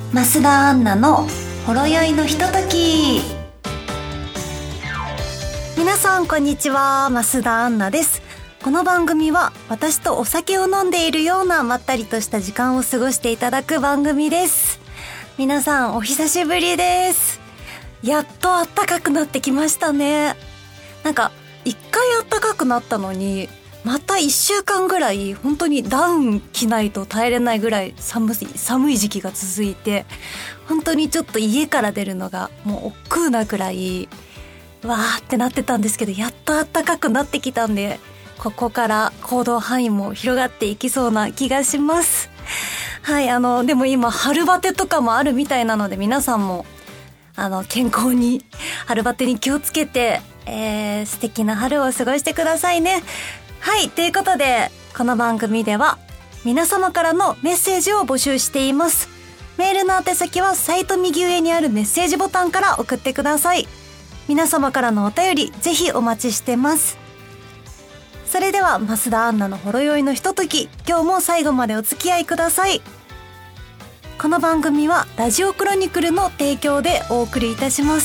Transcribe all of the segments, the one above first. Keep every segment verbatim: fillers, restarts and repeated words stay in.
増田アンナのほろ酔いのひととき。皆さんこんにちは、増田アンナです。この番組は私とお酒を飲んでいるようなまったりとした時間を過ごしていただく番組です。皆さんお久しぶりです。やっと暖かくなってきましたね。なんか一回暖かくなったのにまた一週間ぐらい本当にダウン着ないと耐えれないぐらい寒い寒い時期が続いて、本当にちょっと家から出るのがもう億劫なくらいわーってなってたんですけど、やっと暖かくなってきたんで、ここから行動範囲も広がっていきそうな気がします。はい、あのでも今春バテとかもあるみたいなので、皆さんもあの健康に春バテに気をつけて、えー、素敵な春を過ごしてくださいね。はい、ということでこの番組では皆様からのメッセージを募集しています。メールの宛先はサイト右上にあるメッセージボタンから送ってください。皆様からのお便りぜひお待ちしてます。それでは増田アンナのほろ酔いのひととき、今日も最後までお付き合いください。この番組はラジオクロニクルの提供でお送りいたします。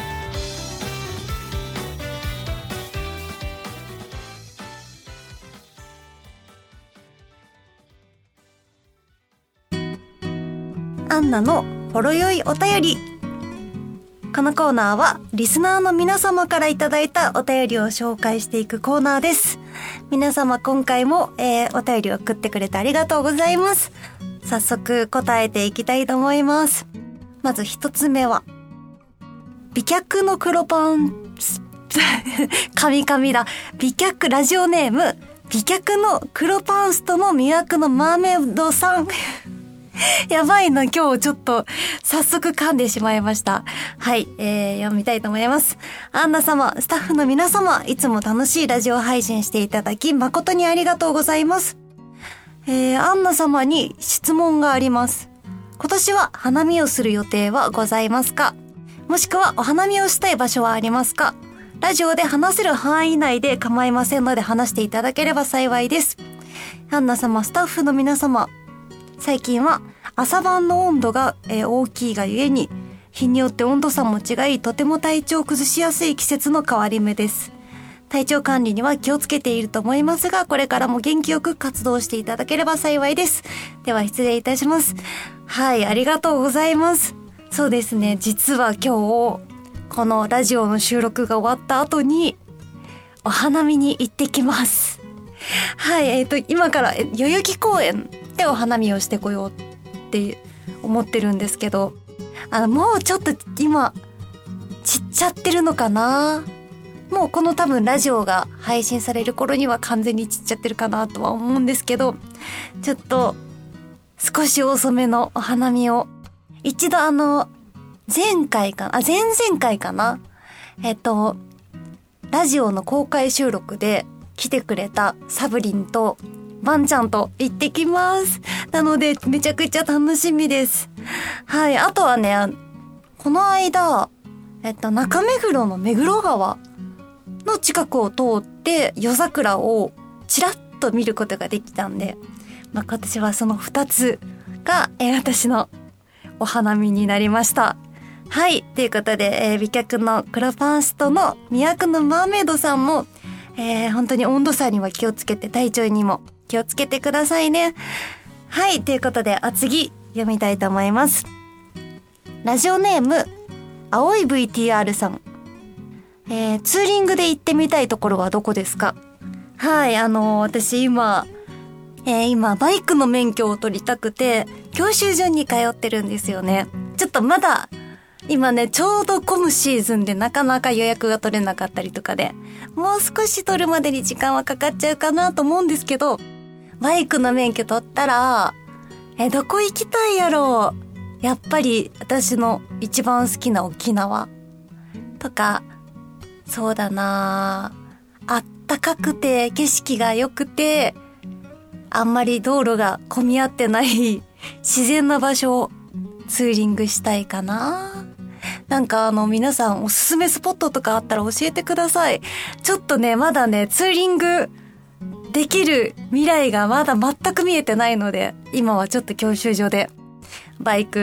アンナのほろ酔いお便り。このコーナーはリスナーの皆様からいただいたお便りを紹介していくコーナーです。皆様今回も、えー、お便りを送ってくれてありがとうございます。早速答えていきたいと思います。まず一つ目は美脚の黒パンカミカミだ美脚ラジオネーム美脚の黒パンストの魅惑のマーメイドさんやばいな、今日ちょっと早速噛んでしまいました。はい、えー、読みたいと思います。アンナ様、スタッフの皆様、いつも楽しいラジオ配信していただき誠にありがとうございます。えー、アンナ様に質問があります。今年は花見をする予定はございますか？もしくはお花見をしたい場所はありますか？ラジオで話せる範囲内で構いませんので話していただければ幸いです。アンナ様、スタッフの皆様、最近は朝晩の温度が、えー、大きいがゆえに日によって温度差も違い、とても体調を崩しやすい季節の変わり目です。体調管理には気をつけていると思いますが、これからも元気よく活動していただければ幸いです。では失礼いたします。はい、ありがとうございます。そうですね、実は今日このラジオの収録が終わった後にお花見に行ってきます。はい、えっと今から代々木公園でお花見をしてこようって思ってるんですけど、あのもうちょっと今散っちゃってるのかな。もうこの多分ラジオが配信される頃には完全に散っちゃってるかなとは思うんですけど、ちょっと少し遅めのお花見を一度、あの前回かあ前々回かなえっとラジオの公開収録で来てくれたサブリンとバンちゃんと行ってきます。なのでめちゃくちゃ楽しみです。はい、あとはね、この間えっと中目黒の目黒川の近くを通って夜桜をちらっと見ることができたんで、まあ、私はそのふたつが、えー、私のお花見になりました。はい、ということで、えー、美脚の黒パンストの魅惑のマーメイドさんも、えー、本当に温度差には気をつけて、体調にも気をつけてくださいね。はい、ということで、あ、次読みたいと思います。ラジオネーム青い ブイティーアール さん、えー、ツーリングで行ってみたいところはどこですか？はい、あのー、私今、えー、今バイクの免許を取りたくて教習所に通ってるんですよね。ちょっとまだ今ね、ちょうど混むシーズンでなかなか予約が取れなかったりとかで、もう少し取るまでに時間はかかっちゃうかなと思うんですけど、バイクの免許取ったらえどこ行きたいやろう。やっぱり私の一番好きな沖縄とか、そうだなあ、あったかくて景色が良くてあんまり道路が混み合ってない自然な場所をツーリングしたいかな。なんかあの皆さんおすすめスポットとかあったら教えてください。ちょっとね、まだねツーリングできる未来がまだ全く見えてないので、今はちょっと教習所でバイク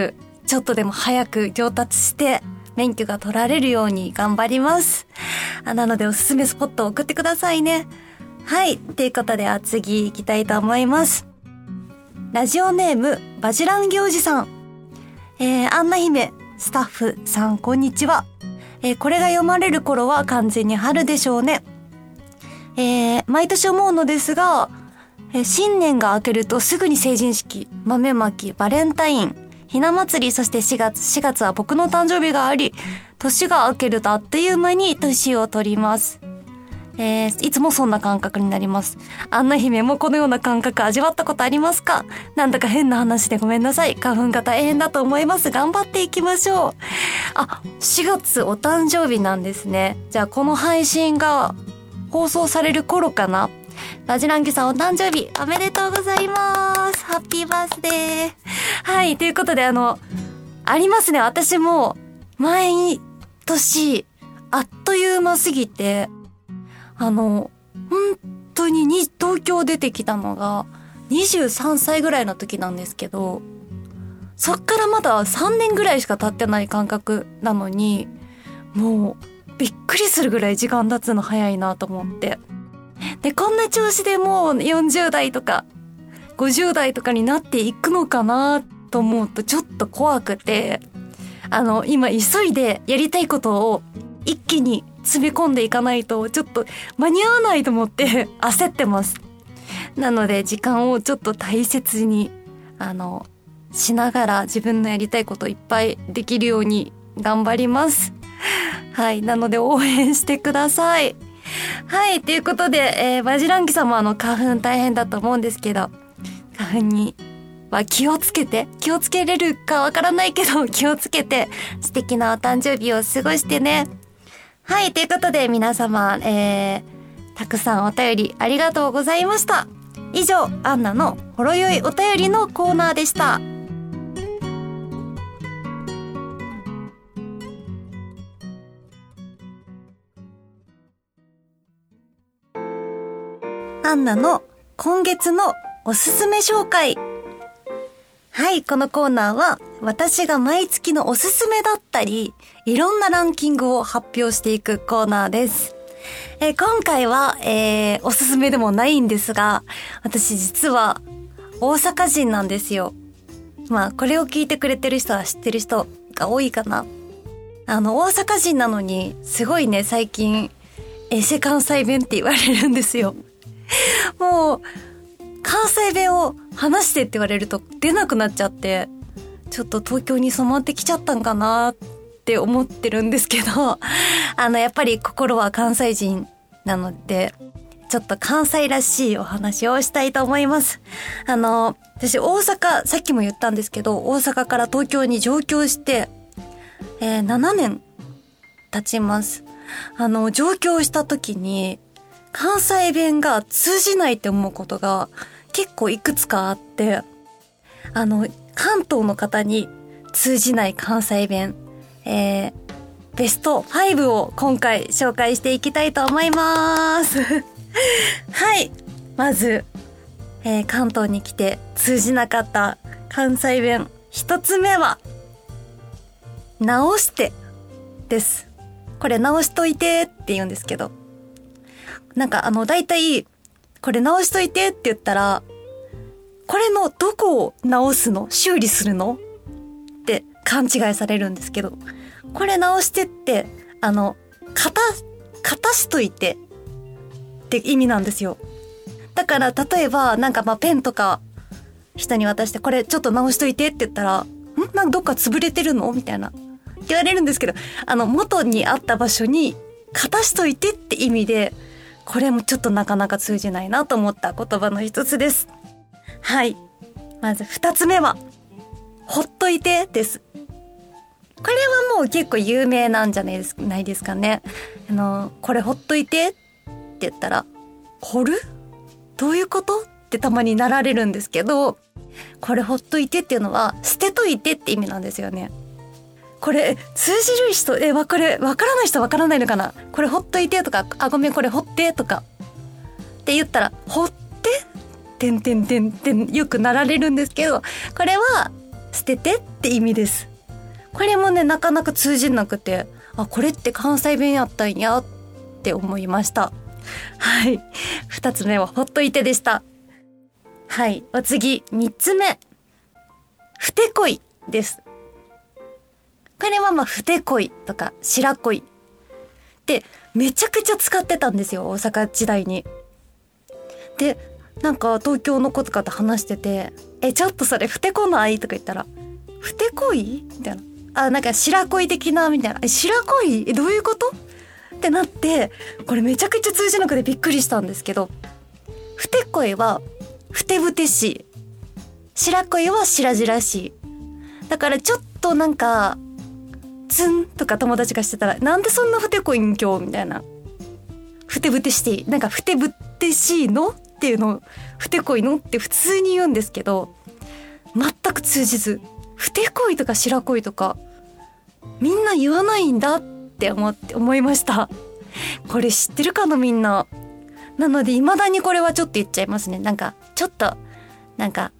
ちょっとでも早く上達して免許が取られるように頑張ります。あなのでおすすめスポットを送ってくださいね。はい。ということで、あ次行きたいと思います。ラジオネーム、バジランギおじさん。えー、アンナ姫、スタッフさん、こんにちは。えー、これが読まれる頃は完全に春でしょうね。えー、毎年思うのですが、えー、新年が明けるとすぐに成人式、豆まき、バレンタイン、ひな祭り、そしてしがつ、しがつは僕の誕生日があり、年が明けるとあっという間に年を取ります。えー、いつもそんな感覚になります。アンナ姫もこのような感覚味わったことありますか？なんだか変な話でごめんなさい。花粉が大変だと思います。頑張っていきましょう。あ、しがつお誕生日なんですね。じゃあこの配信が放送される頃かな。ラジランギさんお誕生日おめでとうございます。ハッピーバースデー。はい、ということであの、ありますね。私も毎年あっという間すぎて、あの、本当にに東京出てきたのがにじゅうさんさいぐらいの時なんですけど、そっからまださんねんぐらいしか経ってない感覚なのに、もうびっくりするぐらい時間経つの早いなと思って。で、こんな調子でもうよんじゅうだいとかごじゅうだいとかになっていくのかなと思うとちょっと怖くて、あの、今急いでやりたいことを一気に詰め込んでいかないとちょっと間に合わないと思って焦ってます。なので時間をちょっと大切にあのしながら自分のやりたいこといっぱいできるように頑張ります。はい、なので応援してください。はい、ということで、えー、バジランギさんもあの花粉大変だと思うんですけど、花粉には気をつけて、気をつけれるかわからないけど気をつけて素敵なお誕生日を過ごしてね。はい、ということで皆様、えー、たくさんお便りありがとうございました。以上、アンナのほろよいお便りのコーナーでした。アンナの今月のおすすめ紹介。はい、このコーナーは私が毎月のおすすめだったり、いろんなランキングを発表していくコーナーです。えー、今回は、えー、おすすめでもないんですが、私実は大阪人なんですよ。まあこれを聞いてくれてる人は知ってる人が多いかな。あの大阪人なのにすごいね、最近エセ関西弁って言われるんですよ。もう関西弁を話してって言われると出なくなっちゃって、ちょっと東京に染まってきちゃったんかなって思ってるんですけど、あのやっぱり心は関西人なので、ちょっと関西らしいお話をしたいと思います。あの私大阪、さっきも言ったんですけど、大阪から東京に上京して、えー、ななねん経ちます。あの上京した時に関西弁が通じないって思うことが結構いくつかあって、あの関東の方に通じない関西弁、えー、ベストごを今回紹介していきたいと思いますはい、まず、えー、関東に来て通じなかった関西弁一つ目は直してです。これ直しといてって言うんですけど、なんかあの大体これ直しといてって言ったら、これのどこを直すの？修理するの？って勘違いされるんですけど、これ直してってあの片片しといてって意味なんですよ。だから例えばなんかまあペンとか人に渡して、これちょっと直しといてって言ったら、んなんかどっか潰れてるのみたいな言われるんですけど、あの元にあった場所に片しといてって意味で、これもちょっとなかなか通じないなと思った言葉の一つです。はい。まず二つ目は、ほっといてです。これはもう結構有名なんじゃないですか、ないですかね。あの、これほっといてって言ったら、掘る？どういうこと？ってたまになられるんですけど、これほっといてっていうのは、捨てといてって意味なんですよね。これ通じる人、え、わかる、わからない人わからないのかな。これほっといてとか、あ、ごめんこれほってとかって言ったら、ほっててんてんてんてんよくなられるんですけど、これは捨ててって意味です。 これもねなかなか通じなくて、あ、これって関西弁やったんやって思いました。はい、二つ目はほっといてでした。はい、お次三つ目、ふてこいです。これはまあふてこいとか白恋ってめちゃくちゃ使ってたんですよ、大阪時代に。でなんか東京の子とかと話してて、えちょっとそれふてこないとか言ったら、ふてこいみたいな、あ、なんか白恋的なみたいな、え白恋えどういうことってなって、これめちゃくちゃ通じなくてびっくりしたんですけど、ふてこいはふてぶてしい、白恋は白々しい。だからちょっとなんかツンとか友達がしてたら、なんでそんなふてこいん今日みたいな、ふてぶてしい、なんかふてぶてしいのっていうのをふてこいのって普通に言うんですけど、全く通じず、ふてこいとか白恋とかみんな言わないんだって思って思いました。これ知ってるかなみんな。なので未だにこれはちょっと言っちゃいますね。なんかちょっとなんか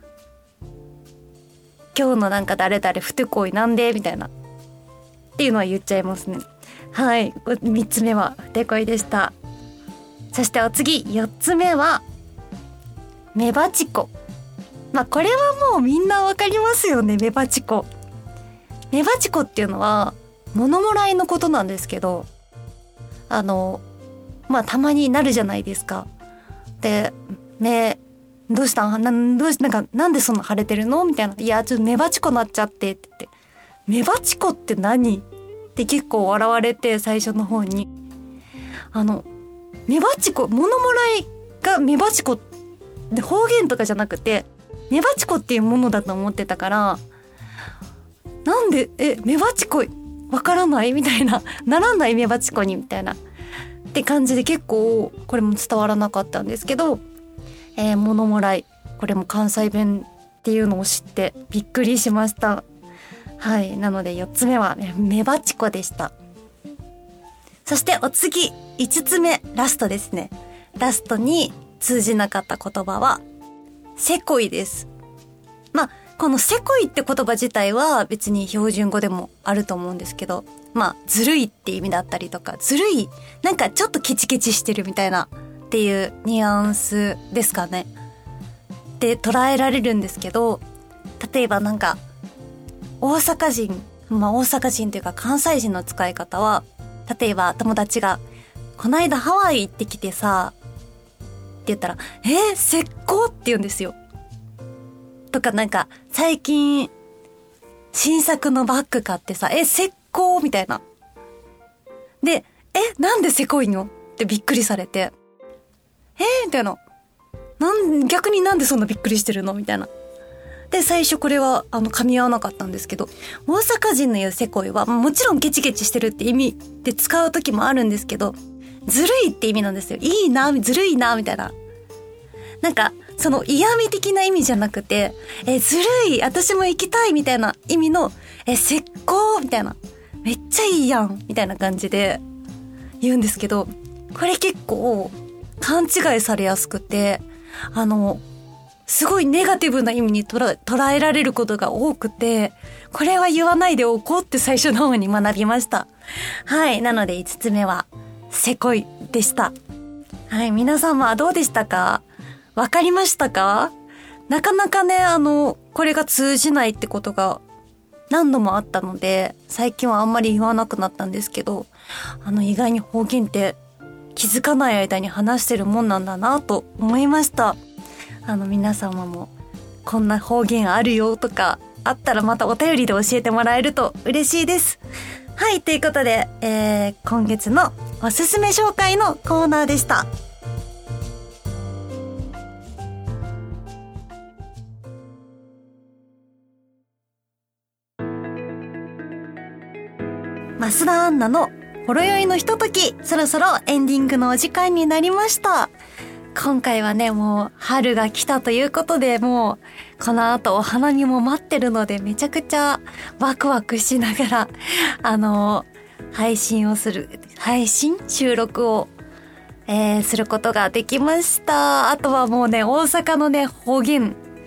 今日のなんか誰々ふてこいなんでみたいなっていうのは言っちゃいますね。はい、みっつめはふてこいでした。そしてお次よっつめはメバチコ。まあこれはもうみんなわかりますよね。メバチコメバチコっていうのは物もらいのことなんですけど、あのまあたまになるじゃないですか。で、目どうしたん、なんどうしなんかなんでそんな腫れてるのみたいな、いやちょっとメバチコなっちゃってって言って、メバチコって何って結構笑われて、最初の方にあのメバチコ、物もらいがメバチコで方言とかじゃなくてメバチコっていうものだと思ってたから、なんでえメバチコわからないみたいな、ならないメバチコにみたいなって感じで、結構これも伝わらなかったんですけど、えー、物もらい、これも関西弁っていうのを知ってびっくりしました。はい、なのでよっつめはメバチコでした。そしてお次いつつめ、ラストですね。ラストに通じなかった言葉はせこいです。まあこのせこいって言葉自体は別に標準語でもあると思うんですけど、まあずるいって意味だったりとか、ずるいなんかちょっとケチケチしてるみたいなっていうニュアンスですかねで捉えられるんですけど、例えばなんか大阪人、まあ大阪人というか関西人の使い方は、例えば友達がこないだハワイ行ってきてさって言ったら、えー、石膏って言うんですよ。とかなんか最近新作のバッグ買ってさ、え石膏みたいな。で、えなんでせこいのってびっくりされて、えー、みたいな、なん逆になんでそんなびっくりしてるのみたいな。で最初これはあの噛み合わなかったんですけど、大阪人の言うせこいはもちろんケチケチしてるって意味で使う時もあるんですけど、ずるいって意味なんですよ。いいな、ずるいなみたいな、なんかその嫌味的な意味じゃなくて、えずるい、私も行きたいみたいな意味の、え石膏みたいな、めっちゃいいやんみたいな感じで言うんですけど、これ結構勘違いされやすくて、あのすごいネガティブな意味に捉え、捉えられることが多くて、これは言わないでおこうって最初の方に学びました。はい、なのでいつつめはせこいでした。はい、皆さんはどうでしたか？わかりましたか？なかなかね、あのこれが通じないってことが何度もあったので、最近はあんまり言わなくなったんですけど、あの意外に方言って気づかない間に話してるもんなんだなと思いました。あの皆様もこんな方言あるよとかあったらまたお便りで教えてもらえると嬉しいです。はい、ということで、えー、今月のおすすめ紹介のコーナーでした。増田アンナのほろ酔いのひととき、そろそろエンディングのお時間になりました。今回はね、もう春が来たということで、もうこの後お花見も待ってるので、めちゃくちゃワクワクしながらあの配信をする配信収録を、えー、することができました。あとはもうね、大阪のね方言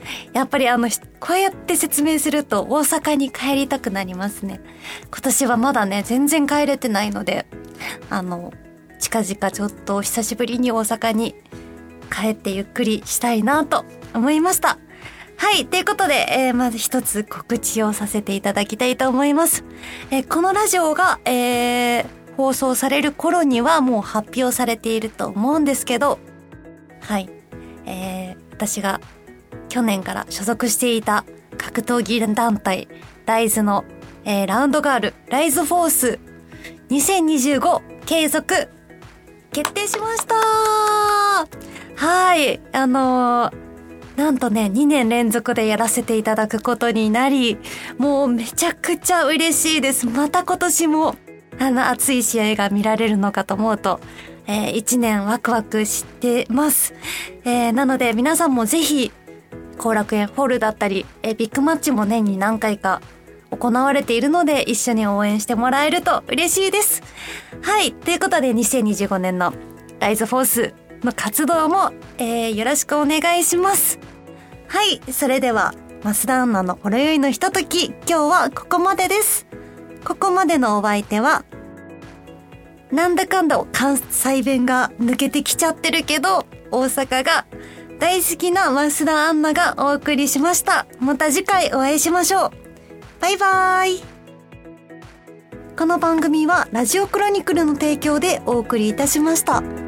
やっぱりあの、こうやって説明すると大阪に帰りたくなりますね。今年はまだね、全然帰れてないので、あの、近々ちょっと久しぶりに大阪に帰ってゆっくりしたいなと思いました。はい。ということで、えー、まず一つ告知をさせていただきたいと思います。えー、このラジオが、えー、放送される頃にはもう発表されていると思うんですけど、はい。えー、私が去年から所属していた格闘技団体、ライズの、えー、ラウンドガール、ライズフォースにせんにじゅうご継続、決定しました。はい。あのー、なんとね、にねん連続でやらせていただくことになり、もうめちゃくちゃ嬉しいです。また今年も、あの、熱い試合が見られるのかと思うと、えー、いちねんワクワクしてます。えー、なので皆さんもぜひ、後楽園ホールだったり、えー、ビッグマッチも年に何回か行われているので、一緒に応援してもらえると嬉しいです。はい。ということで、にせんにじゅうごねんのライズフォースの活動も、えー、よろしくお願いします。はい。それでは、増田アンナのほろ酔いのひととき、今日はここまでです。ここまでのお相手は、なんだかんだ関西弁が抜けてきちゃってるけど、大阪が大好きな増田アンナがお送りしました。また次回お会いしましょう。バイバーイ。この番組はラジオクロニクルの提供でお送りいたしました。